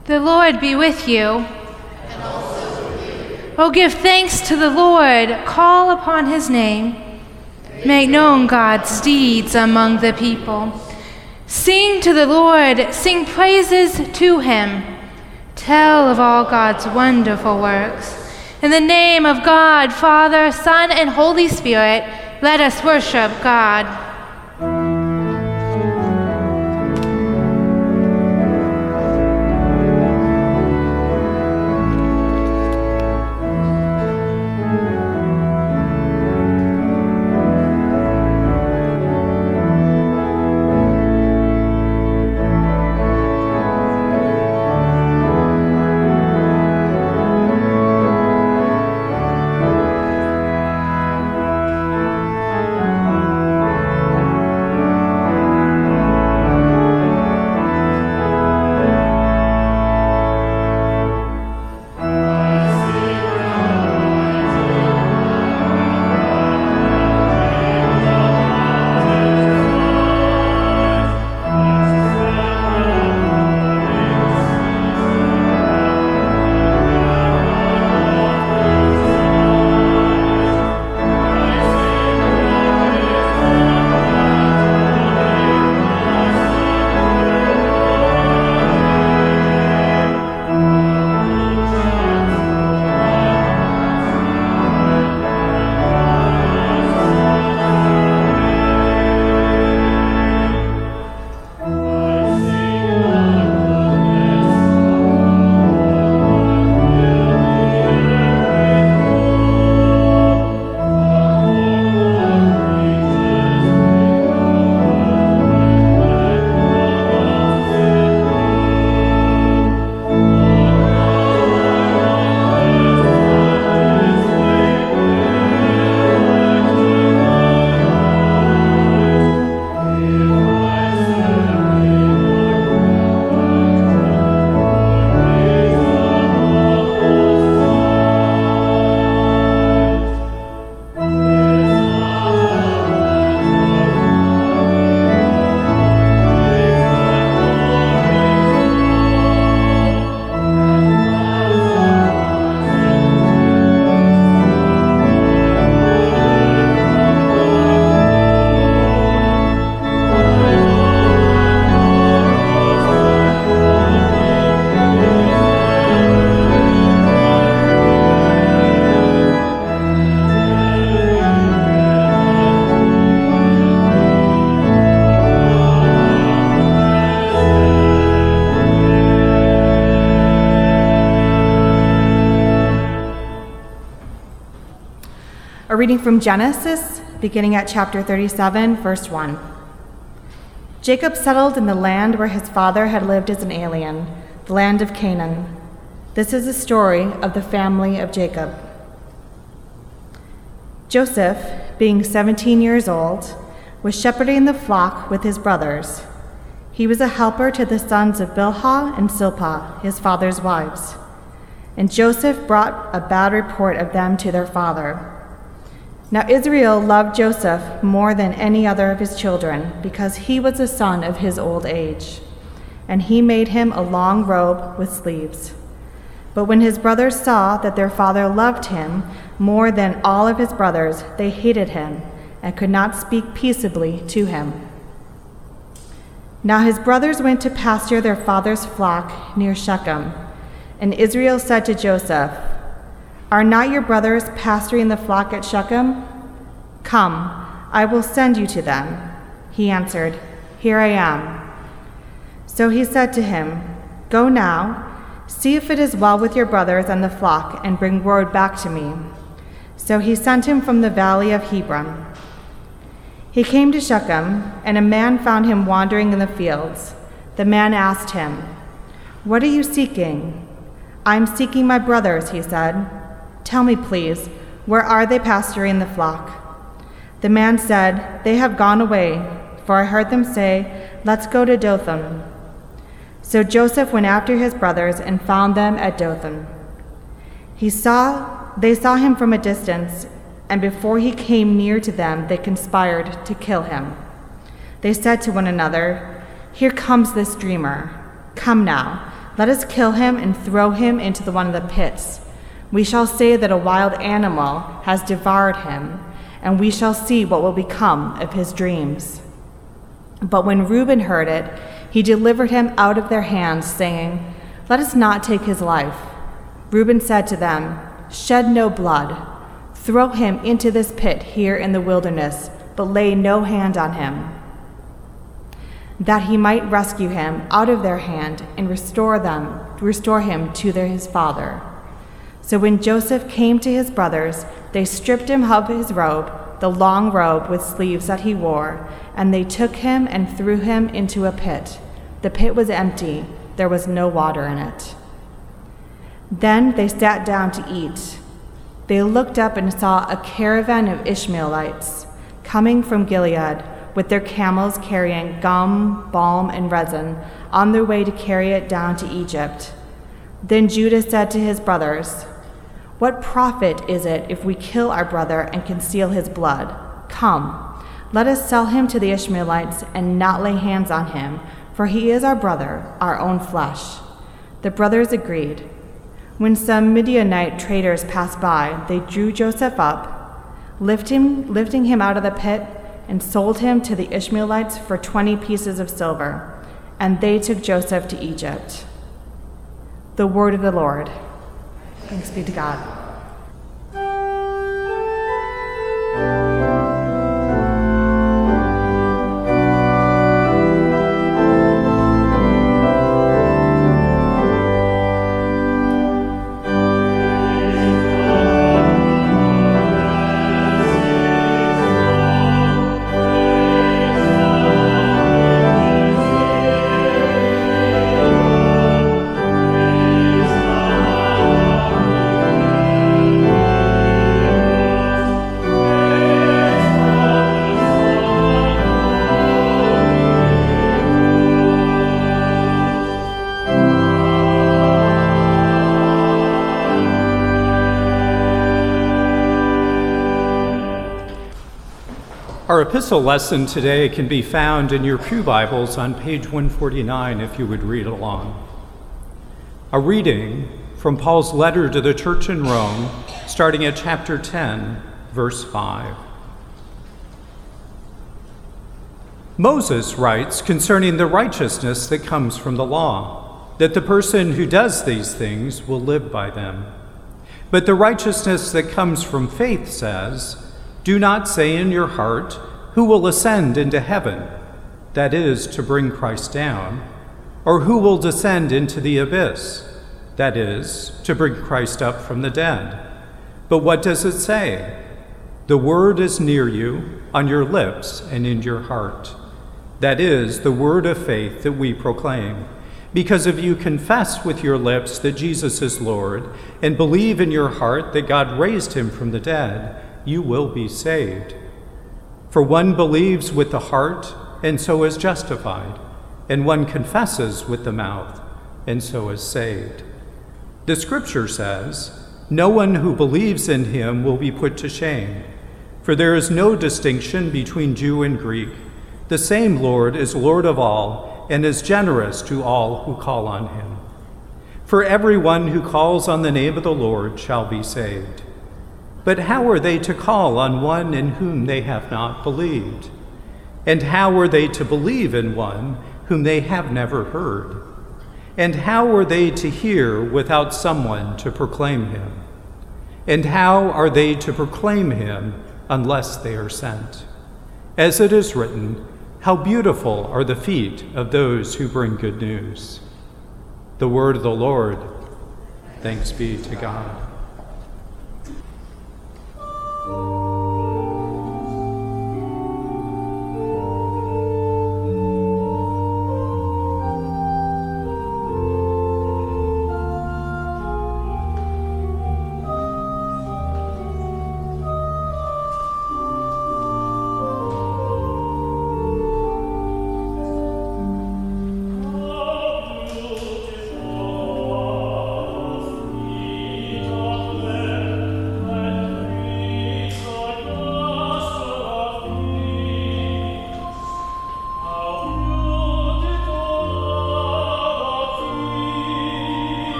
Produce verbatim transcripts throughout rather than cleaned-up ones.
The Lord be with you. And also with you. Oh, give thanks to the Lord. Call upon his name. Make known God's deeds among the people. Sing to the Lord. Sing praises to him. Tell of all God's wonderful works. In the name of God, Father, Son, and Holy Spirit, let us worship God. A reading from Genesis, beginning at chapter thirty-seven, verse one. Jacob settled in the land where his father had lived as an alien, the land of Canaan. This is the story of the family of Jacob. Joseph, being seventeen years old, was shepherding the flock with his brothers. He was a helper to the sons of Bilhah and Zilpah, his father's wives. And Joseph brought a bad report of them to their father. Now Israel loved Joseph more than any other of his children, because he was the son of his old age. And he made him a long robe with sleeves. But when his brothers saw that their father loved him more than all of his brothers, they hated him and could not speak peaceably to him. Now his brothers went to pasture their father's flock near Shechem. And Israel said to Joseph, "Are not your brothers pasturing the flock at Shechem? Come, I will send you to them." He answered, "Here I am." So he said to him, "Go now, see if it is well with your brothers and the flock, and bring word back to me." So he sent him from the valley of Hebron. He came to Shechem, and a man found him wandering in the fields. The man asked him, "What are you seeking?" "I'm seeking my brothers," he said. "Tell me, please, where are they pasturing the flock?" The man said, "They have gone away, for I heard them say, 'Let's go to Dothan.'" So Joseph went after his brothers and found them at Dothan. He saw, they saw him from a distance, and before he came near to them, they conspired to kill him. They said to one another, "Here comes this dreamer. Come now, Let us kill him and throw him into the one of the pits. We shall say that a wild animal has devoured him, and we shall see what will become of his dreams." But when Reuben heard it, he delivered him out of their hands, saying, "Let us not take his life." Reuben said to them, "Shed no blood. Throw him into this pit here in the wilderness, but lay no hand on him, that he might rescue him out of their hand and restore them, restore him to their, his father." So when Joseph came to his brothers, they stripped him of his robe, the long robe with sleeves that he wore, and they took him and threw him into a pit. The pit was empty, there was no water in it. Then they sat down to eat. They looked up and saw a caravan of Ishmaelites coming from Gilead, with their camels carrying gum, balm, and resin, on their way to carry it down to Egypt. Then Judah said to his brothers, "What profit is it if we kill our brother and conceal his blood? Come, let us sell him to the Ishmaelites and not lay hands on him, for he is our brother, our own flesh." The brothers agreed. When some Midianite traders passed by, they drew Joseph up, lift him, lifting him out of the pit, and sold him to the Ishmaelites for twenty pieces of silver, and they took Joseph to Egypt. The word of the Lord. Thanks be to God. Our epistle lesson today can be found in your pew Bibles on page one forty-nine if you would read along. A reading from Paul's letter to the church in Rome, starting at chapter ten, verse five. Moses writes concerning the righteousness that comes from the law, that the person who does these things will live by them. But the righteousness that comes from faith says, "Do not say in your heart, 'Who will ascend into heaven?' That is, to bring Christ down. Or who will descend into the abyss? That is, to bring Christ up from the dead. But what does it say? The word is near you, on your lips and in your heart. That is, the word of faith that we proclaim. Because if you confess with your lips that Jesus is Lord, and believe in your heart that God raised him from the dead, you will be saved. For one believes with the heart, and so is justified, and one confesses with the mouth, and so is saved. The scripture says, 'No one who believes in him will be put to shame,' for there is no distinction between Jew and Greek. The same Lord is Lord of all, and is generous to all who call on him. For everyone who calls on the name of the Lord shall be saved. But how are they to call on one in whom they have not believed? And how are they to believe in one whom they have never heard? And how are they to hear without someone to proclaim him? And how are they to proclaim him unless they are sent? As it is written, 'How beautiful are the feet of those who bring good news.'" The word of the Lord. Thanks be to God.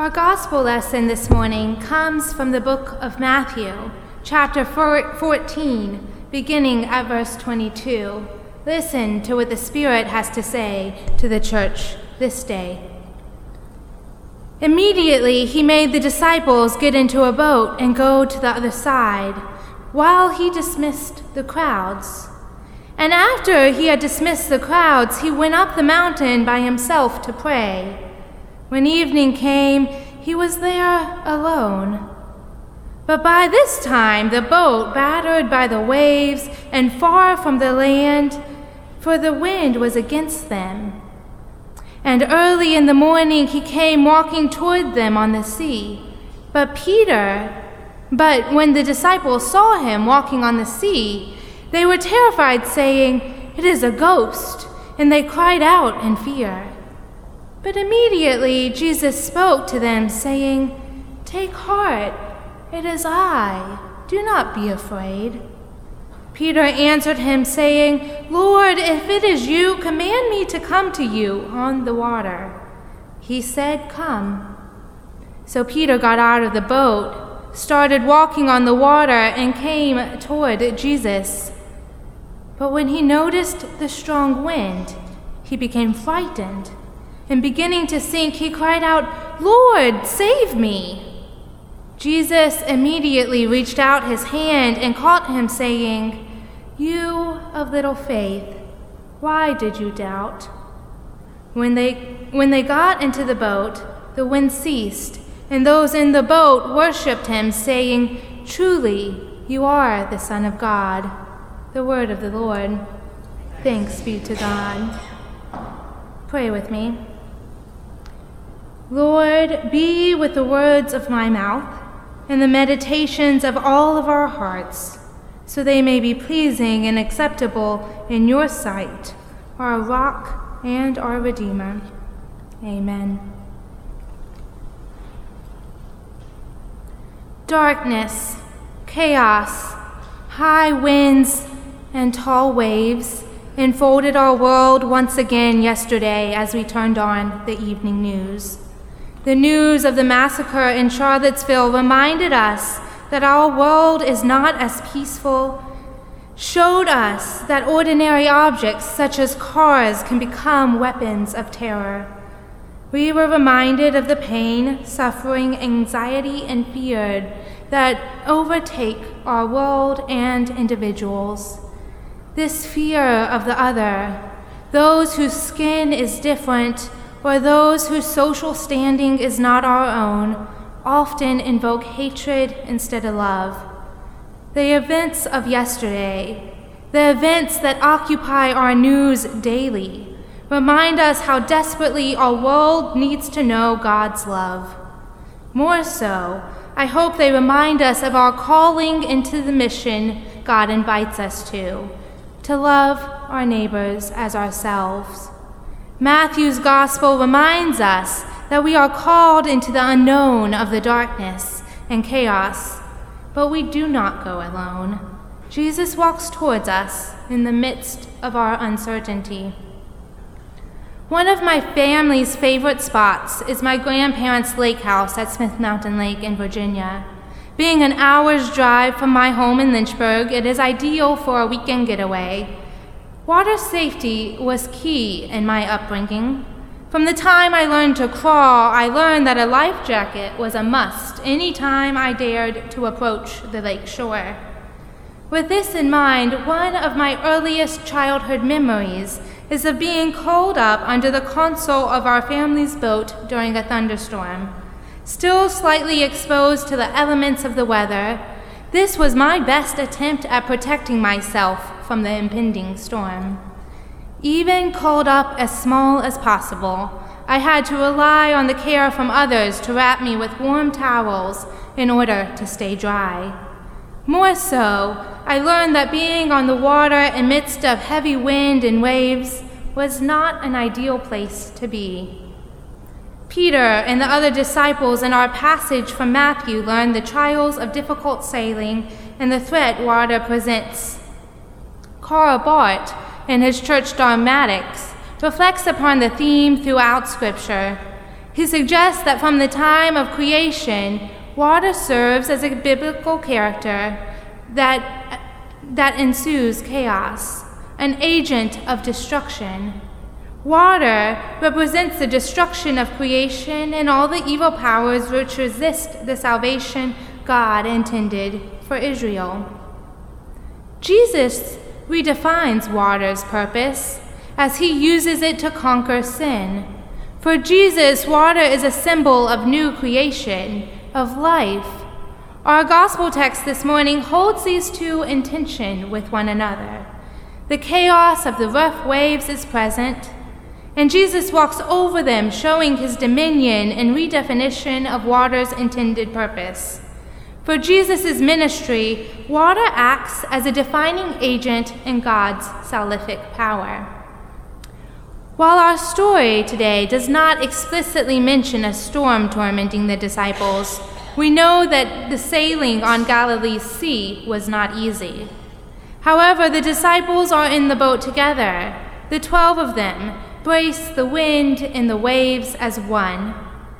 Our gospel lesson this morning comes from the book of Matthew, chapter fourteen, beginning at verse twenty-two. Listen to what the Spirit has to say to the church this day. Immediately he made the disciples get into a boat and go to the other side, while he dismissed the crowds. And after he had dismissed the crowds, he went up the mountain by himself to pray. When evening came, he was there alone. But by this time the boat, battered by the waves and far from the land, for the wind was against them. And early in the morning he came walking toward them on the sea. But Peter, but when the disciples saw him walking on the sea, they were terrified, saying, "It is a ghost," and they cried out in fear. But immediately Jesus spoke to them, saying, "Take heart, it is I. Do not be afraid." Peter answered him, saying, "Lord, if it is you, command me to come to you on the water." He said, "Come." So Peter got out of the boat, started walking on the water, and came toward Jesus. But when he noticed the strong wind, he became frightened, and beginning to sink, he cried out, "Lord, save me!" Jesus immediately reached out his hand and caught him, saying, "You of little faith, why did you doubt?" When they, when they got into the boat, the wind ceased, and those in the boat worshipped him, saying, "Truly, you are the Son of God." The word of the Lord. Thanks be to God. Pray with me. Lord, be with the words of my mouth and the meditations of all of our hearts, so they may be pleasing and acceptable in your sight, our rock and our Redeemer. Amen. Darkness, chaos, high winds, and tall waves enfolded our world once again yesterday as we turned on the evening news. The news of the massacre in Charlottesville reminded us that our world is not as peaceful, showed us that ordinary objects such as cars can become weapons of terror. We were reminded of the pain, suffering, anxiety, and fear that overtake our world and individuals. This fear of the other, those whose skin is different, or those whose social standing is not our own, often invoke hatred instead of love. The events of yesterday, the events that occupy our news daily, remind us how desperately our world needs to know God's love. More so, I hope they remind us of our calling into the mission God invites us to, to love our neighbors as ourselves. Matthew's gospel reminds us that we are called into the unknown of the darkness and chaos, but we do not go alone. Jesus walks towards us in the midst of our uncertainty. One of my family's favorite spots is my grandparents' lake house at Smith Mountain Lake in Virginia. Being an hour's drive from my home in Lynchburg, it is ideal for a weekend getaway. Water safety was key in my upbringing. From the time I learned to crawl, I learned that a life jacket was a must any time I dared to approach the lake shore. With this in mind, one of my earliest childhood memories is of being curled up under the console of our family's boat during a thunderstorm. Still slightly exposed to the elements of the weather, this was my best attempt at protecting myself from the impending storm. Even curled up as small as possible, I had to rely on the care from others to wrap me with warm towels in order to stay dry. More so, I learned that being on the water amidst of heavy wind and waves was not an ideal place to be. Peter and the other disciples in our passage from Matthew learned the trials of difficult sailing and the threat water presents. Karl Barth, in his church dogmatics, reflects upon the theme throughout Scripture. He suggests that from the time of creation, water serves as a biblical character that, that ensues chaos, an agent of destruction. Water represents the destruction of creation and all the evil powers which resist the salvation God intended for Israel. Jesus redefines water's purpose as he uses it to conquer sin. For Jesus, water is a symbol of new creation, of life. Our gospel text this morning holds these two in tension with one another. The chaos of the rough waves is present, and Jesus walks over them, showing his dominion and redefinition of water's intended purpose. For Jesus' ministry, water acts as a defining agent in God's salvific power. While our story today does not explicitly mention a storm tormenting the disciples, we know that the sailing on Galilee's sea was not easy. However, the disciples are in the boat together. The twelve of them brace the wind and the waves as one.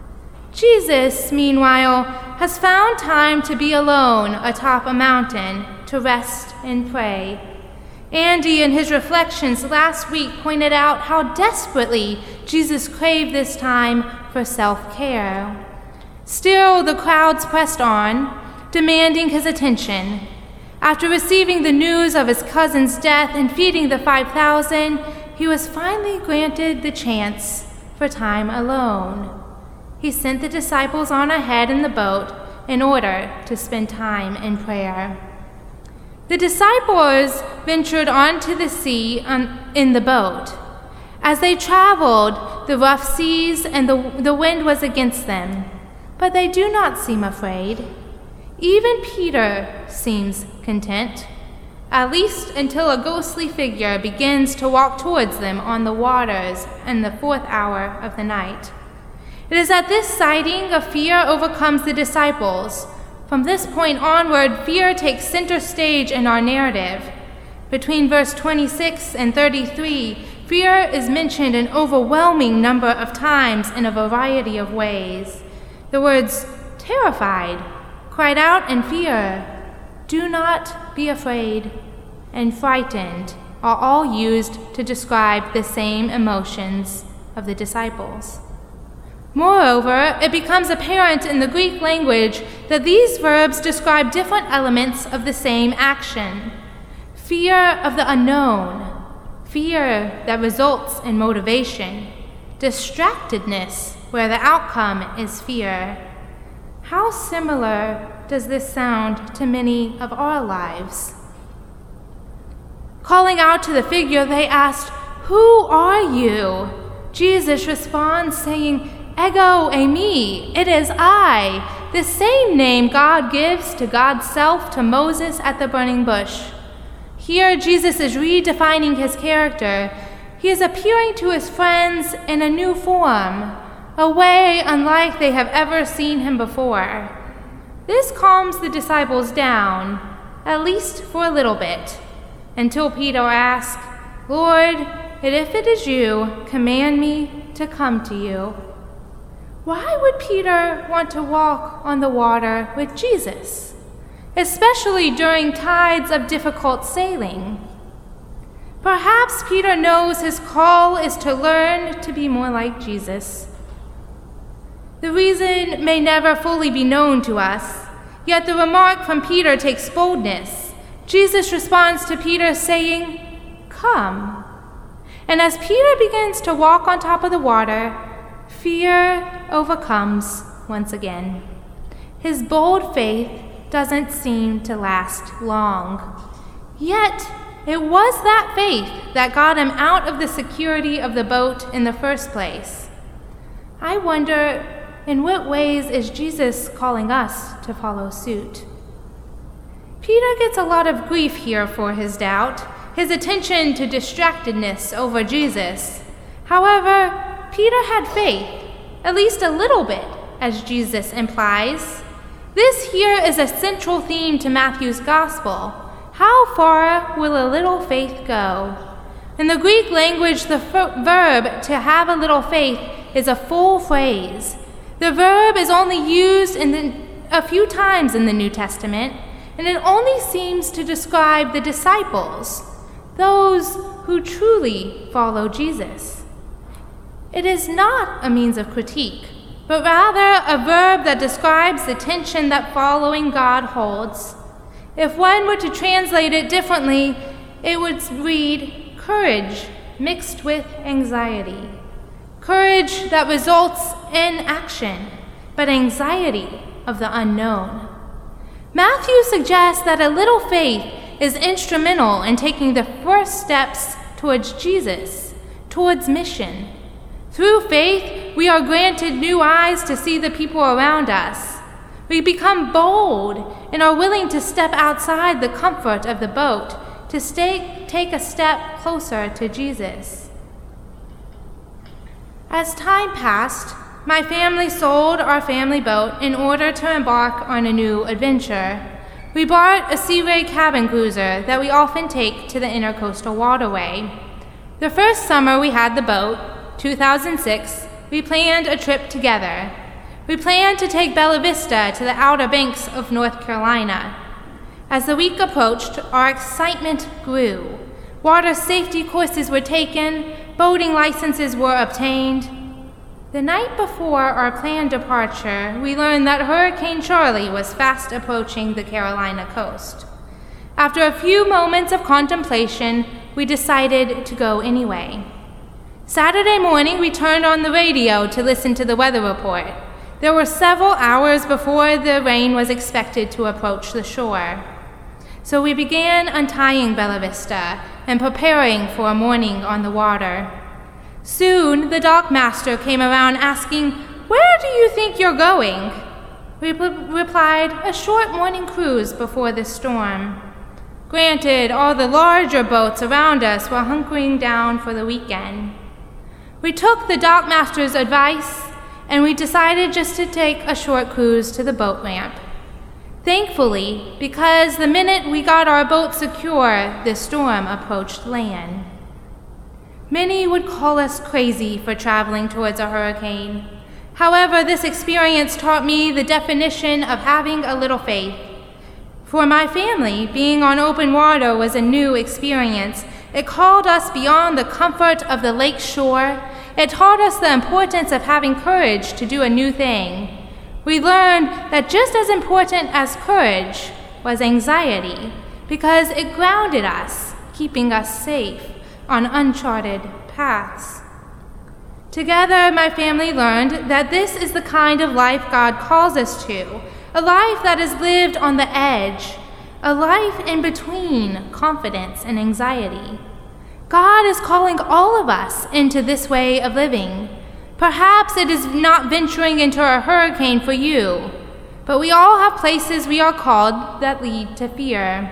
Jesus, meanwhile, has found time to be alone atop a mountain to rest and pray. Andy, in his reflections last week, pointed out how desperately Jesus craved this time for self-care. Still, the crowds pressed on, demanding his attention. After receiving the news of his cousin's death and feeding the five thousand, he was finally granted the chance for time alone. He sent the disciples on ahead in the boat in order to spend time in prayer. The disciples ventured onto the sea on, in the boat. As they traveled, the rough seas and the, the wind was against them, but they do not seem afraid. Even Peter seems content, at least until a ghostly figure begins to walk towards them on the waters in the fourth hour of the night. It is at this sighting of fear overcomes the disciples. From this point onward, fear takes center stage in our narrative. Between verse twenty-six and thirty-three, fear is mentioned an overwhelming number of times in a variety of ways. The words terrified, cried out in fear, do not be afraid, and frightened are all used to describe the same emotions of the disciples. Moreover, it becomes apparent in the Greek language that these verbs describe different elements of the same action. Fear of the unknown, fear that results in motivation, distractedness where the outcome is fear. How similar does this sound to many of our lives? Calling out to the figure, they asked, "Who are you?" Jesus responds saying, Ego eimi, it is I, the same name God gives to God's self to Moses at the burning bush. Here, Jesus is redefining his character. He is appearing to his friends in a new form, a way unlike they have ever seen him before. This calms the disciples down, at least for a little bit, until Peter asks, "Lord, if it is you, command me to come to you." Why would Peter want to walk on the water with Jesus, especially during tides of difficult sailing? Perhaps Peter knows his call is to learn to be more like Jesus. The reason may never fully be known to us, yet the remark from Peter takes boldness. Jesus responds to Peter saying, "Come." And as Peter begins to walk on top of the water, fear overcomes once again. His bold faith doesn't seem to last long. Yet, it was that faith that got him out of the security of the boat in the first place. I wonder, in what ways is Jesus calling us to follow suit? Peter gets a lot of grief here for his doubt, his attention to distractedness over Jesus. However, Peter had faith, at least a little bit, as Jesus implies. This here is a central theme to Matthew's gospel. How far will a little faith go? In the Greek language, the f- verb to have a little faith is a full phrase. The verb is only used in the, a few times in the New Testament, and it only seems to describe the disciples, those who truly follow Jesus. It is not a means of critique, but rather a verb that describes the tension that following God holds. If one were to translate it differently, it would read courage mixed with anxiety. Courage that results in action, but anxiety of the unknown. Matthew suggests that a little faith is instrumental in taking the first steps towards Jesus, towards mission. Through faith, we are granted new eyes to see the people around us. We become bold and are willing to step outside the comfort of the boat to stay, take a step closer to Jesus. As time passed, my family sold our family boat in order to embark on a new adventure. We bought a Sea Ray cabin cruiser that we often take to the Intercoastal Waterway. The first summer we had the boat, two thousand six, we planned a trip together. We planned to take Bella Vista to the Outer Banks of North Carolina. As the week approached, our excitement grew. Water safety courses were taken, boating licenses were obtained. The night before our planned departure, we learned that Hurricane Charley was fast approaching the Carolina coast. After a few moments of contemplation, we decided to go anyway. Saturday morning, we turned on the radio to listen to the weather report. There were several hours before the rain was expected to approach the shore. So we began untying Bella Vista and preparing for a morning on the water. Soon, the dockmaster came around asking, "Where do you think you're going?" We re- replied, "A short morning cruise before the storm." Granted, all the larger boats around us were hunkering down for the weekend. We took the dockmaster's advice, and we decided just to take a short cruise to the boat ramp. Thankfully, because the minute we got our boat secure, the storm approached land. Many would call us crazy for traveling towards a hurricane. However, this experience taught me the definition of having a little faith. For my family, being on open water was a new experience. It called us beyond the comfort of the lake shore. It taught us the importance of having courage to do a new thing. We learned that just as important as courage was anxiety, because it grounded us, keeping us safe on uncharted paths. Together, my family learned that this is the kind of life God calls us to, a life that is lived on the edge, a life in between confidence and anxiety. God is calling all of us into this way of living. Perhaps it is not venturing into a hurricane for you, but we all have places we are called that lead to fear.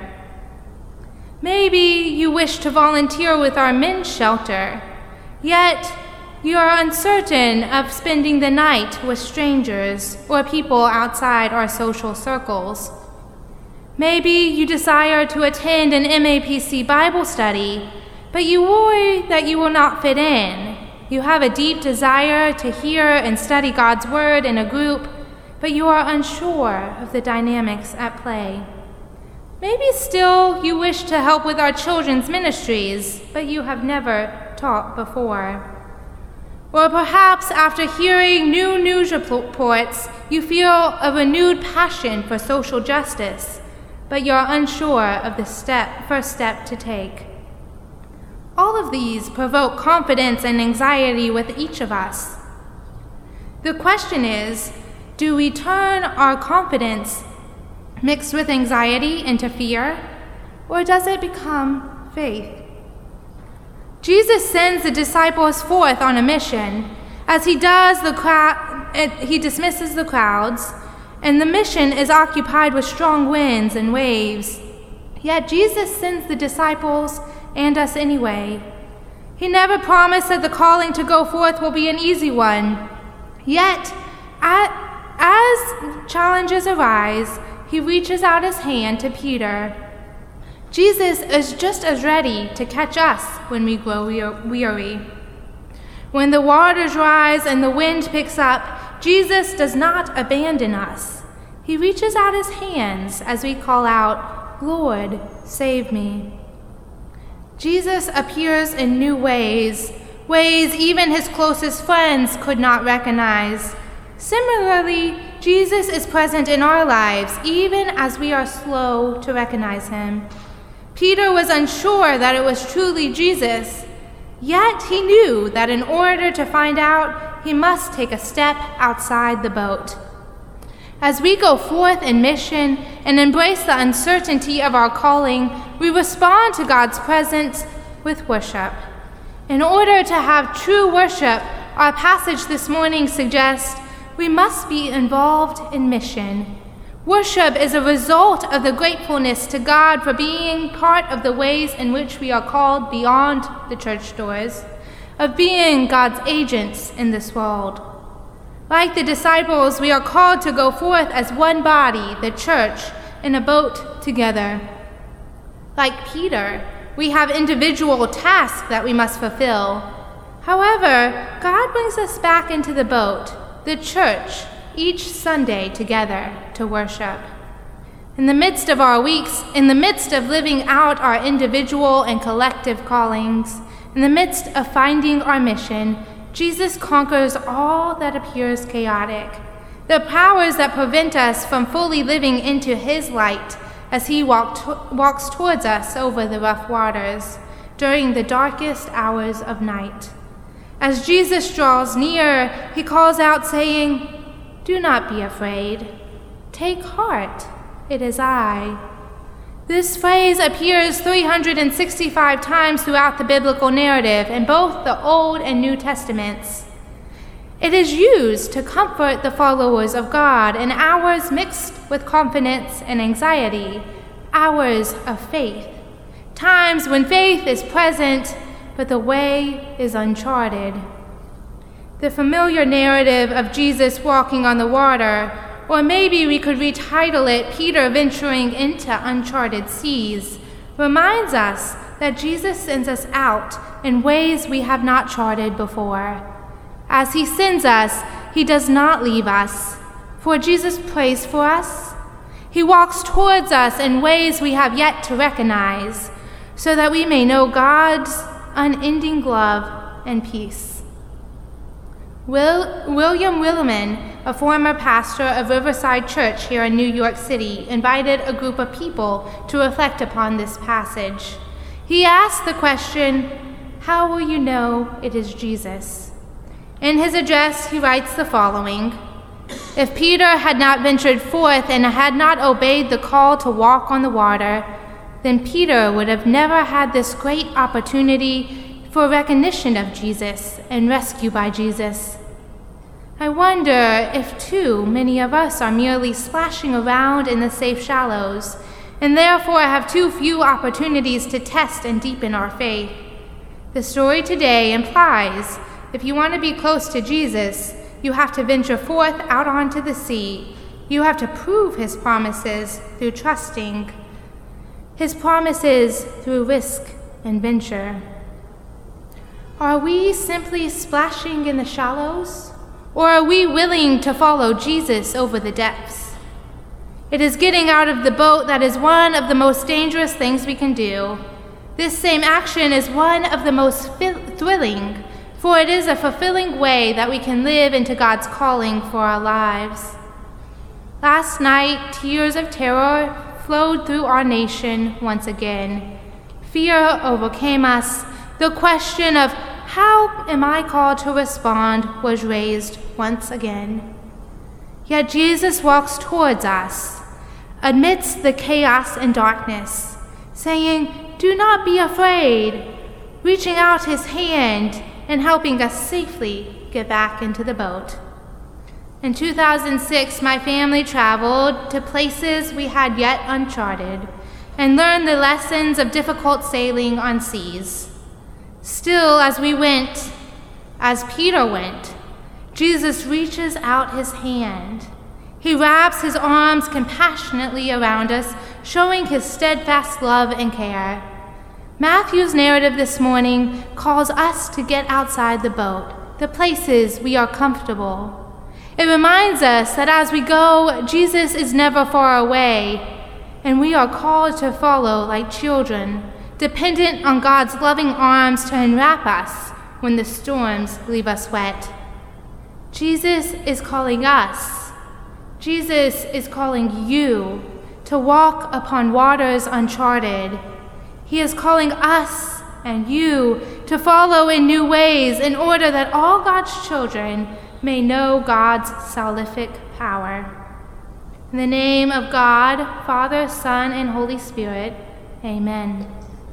Maybe you wish to volunteer with our men's shelter, yet you are uncertain of spending the night with strangers or people outside our social circles. Maybe you desire to attend an M A P C Bible study, but you worry that you will not fit in. You have a deep desire to hear and study God's Word in a group, but you are unsure of the dynamics at play. Maybe still you wish to help with our children's ministries, but you have never taught before. Or perhaps after hearing new news reports, you feel a renewed passion for social justice, but you're unsure of the step, first step to take. All of these provoke confidence and anxiety with each of us. The question is, do we turn our confidence mixed with anxiety into fear, or does it become faith? Jesus sends the disciples forth on a mission. As he does, the crowd, he dismisses the crowds, and the mission is occupied with strong winds and waves. Yet Jesus sends the disciples and us anyway. He never promised that the calling to go forth will be an easy one. Yet, as challenges arise, he reaches out his hand to Peter. Jesus is just as ready to catch us when we grow weary. When the waters rise and the wind picks up, Jesus does not abandon us. He reaches out his hands as we call out, "Lord, save me." Jesus appears in new ways, ways even his closest friends could not recognize. Similarly, Jesus is present in our lives, even as we are slow to recognize him. Peter was unsure that it was truly Jesus, yet he knew that in order to find out, he must take a step outside the boat. As we go forth in mission and embrace the uncertainty of our calling, we respond to God's presence with worship. In order to have true worship, our passage this morning suggests we must be involved in mission. Worship is a result of the gratefulness to God for being part of the ways in which we are called beyond the church doors, of being God's agents in this world. Like the disciples, we are called to go forth as one body, the church, in a boat together. Like Peter, we have individual tasks that we must fulfill. However, God brings us back into the boat, the church, each Sunday together to worship. In the midst of our weeks, in the midst of living out our individual and collective callings, in the midst of finding our mission, Jesus conquers all that appears chaotic, the powers that prevent us from fully living into his light as he walk to- walks towards us over the rough waters during the darkest hours of night. As Jesus draws near, he calls out saying, "Do not be afraid. Take heart, it is I." This phrase appears three hundred sixty-five times throughout the biblical narrative in both the Old and New Testaments. It is used to comfort the followers of God in hours mixed with confidence and anxiety, hours of faith, times when faith is present but the way is uncharted. The familiar narrative of Jesus walking on the water, or maybe we could retitle it Peter venturing into uncharted seas, reminds us that Jesus sends us out in ways we have not charted before. As he sends us, he does not leave us, for Jesus prays for us. He walks towards us in ways we have yet to recognize, so that we may know God's unending love and peace. Will, William Williman, a former pastor of Riverside Church here in New York City, invited a group of people to reflect upon this passage. He asked the question, "How will you know it is Jesus?" In his address, he writes the following: "If Peter had not ventured forth and had not obeyed the call to walk on the water, then Peter would have never had this great opportunity for recognition of Jesus and rescue by Jesus. I wonder if, too, many of us are merely splashing around in the safe shallows and therefore have too few opportunities to test and deepen our faith. The story today implies if you want to be close to Jesus, you have to venture forth out onto the sea. You have to prove his promises through trusting, his promises through risk and venture. Are we simply splashing in the shallows, or are we willing to follow Jesus over the depths? It is getting out of the boat that is one of the most dangerous things we can do. This same action is one of the most fi- thrilling, for it is a fulfilling way that we can live into God's calling for our lives. Last night, tears of terror flowed through our nation once again. Fear overcame us. The question of how am I called to respond was raised once again. Yet Jesus walks towards us amidst the chaos and darkness, saying, "Do not be afraid," reaching out his hand and helping us safely get back into the boat. In two thousand six, my family traveled to places we had yet uncharted and learned the lessons of difficult sailing on seas. Still, as we went, as Peter went, Jesus reaches out his hand. He wraps his arms compassionately around us, showing his steadfast love and care. Matthew's narrative this morning calls us to get outside the boat, the places we are comfortable. It reminds us that as we go, Jesus is never far away, and we are called to follow like children, dependent on God's loving arms to enwrap us when the storms leave us wet. Jesus is calling us. Jesus is calling you to walk upon waters uncharted. He is calling us and you to follow in new ways in order that all God's children may know God's salvific power. In the name of God, Father, Son, and Holy Spirit, amen.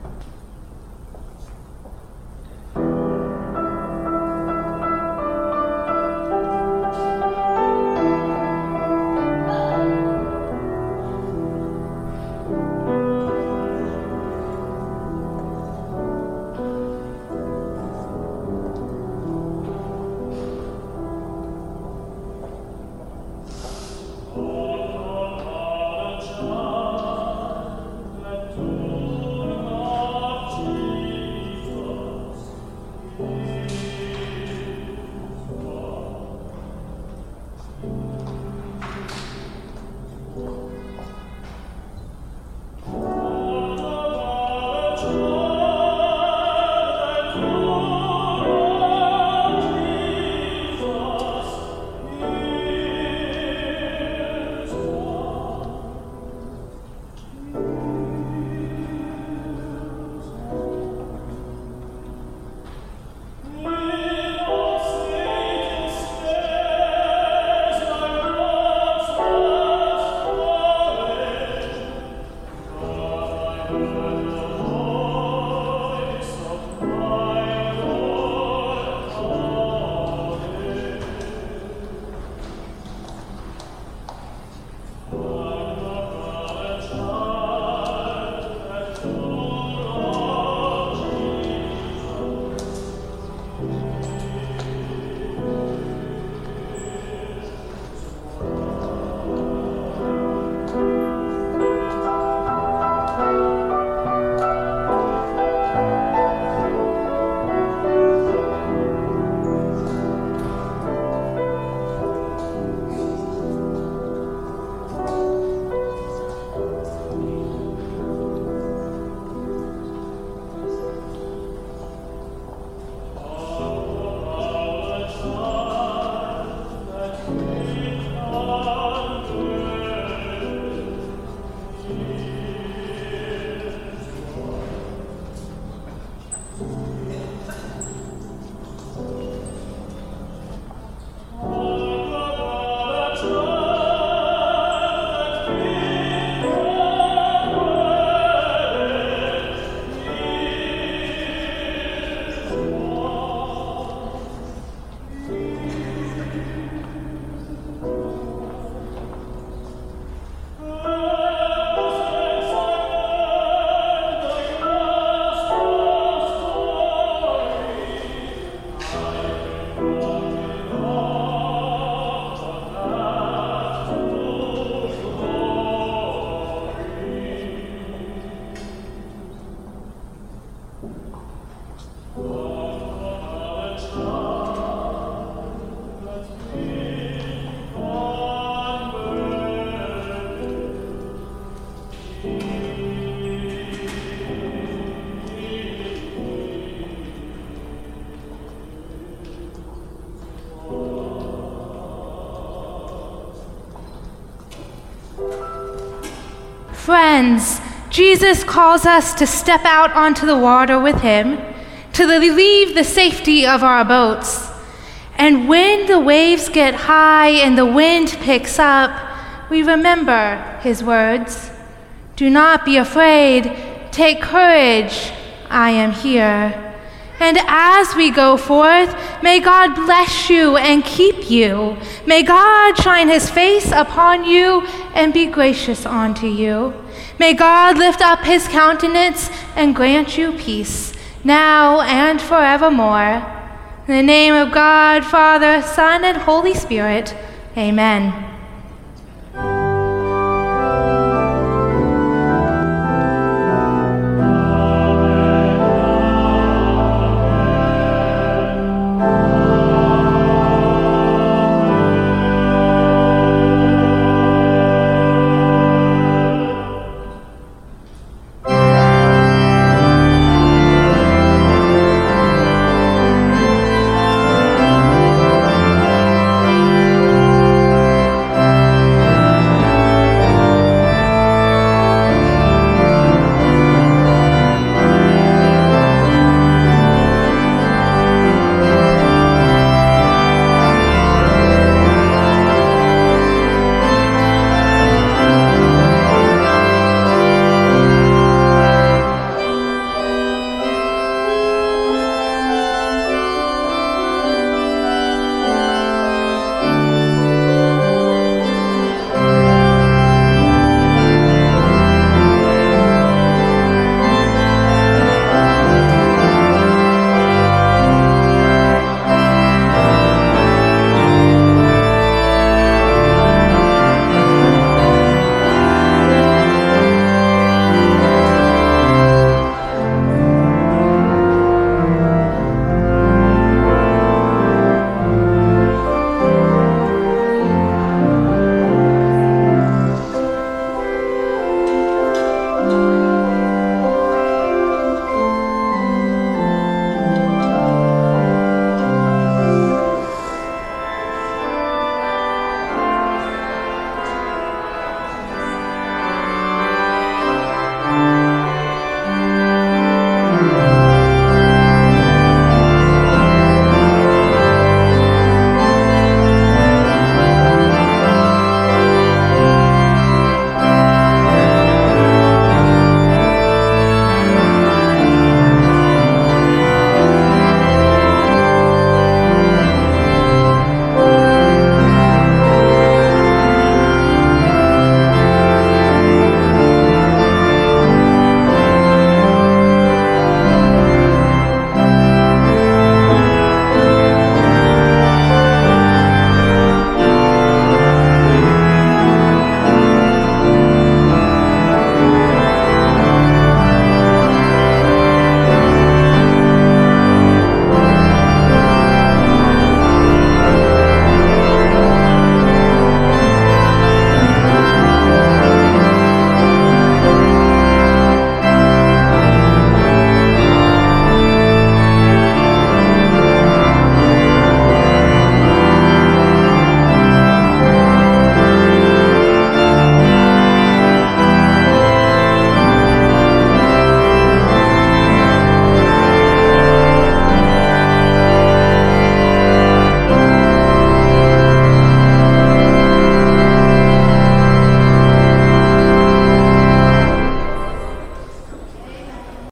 Friends, Jesus calls us to step out onto the water with him, to leave the safety of our boats. And when the waves get high and the wind picks up, we remember his words. Do not be afraid. Take courage. I am here. And as we go forth, may God bless you and keep you. May God shine his face upon you and be gracious unto you. May God lift up his countenance and grant you peace, now and forevermore. In the name of God, Father, Son, and Holy Spirit, amen.